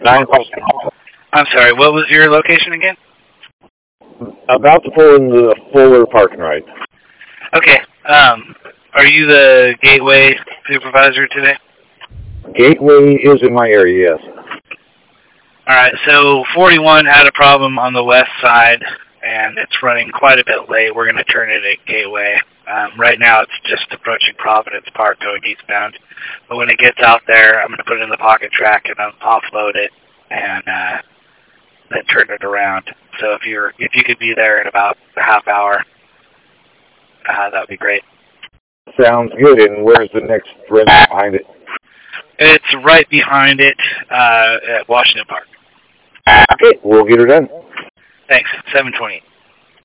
I'm sorry, what was your location again? About to pull in the Fuller parking right. Okay. Are you the Gateway supervisor today? Gateway is in my area, yes. All right, so 41 had a problem on the west side, and it's running quite a bit late. We're going to turn it at Gateway. Right now, it's just approaching Providence Park going eastbound. But when it gets out there, I'm going to put it in the pocket track and then offload it and then turn it around. So if you could be there in about a half hour, that would be great. Sounds good. And where's the next rent behind it? It's right behind it at Washington Park. Okay, we'll get her done. Thanks. 7:20.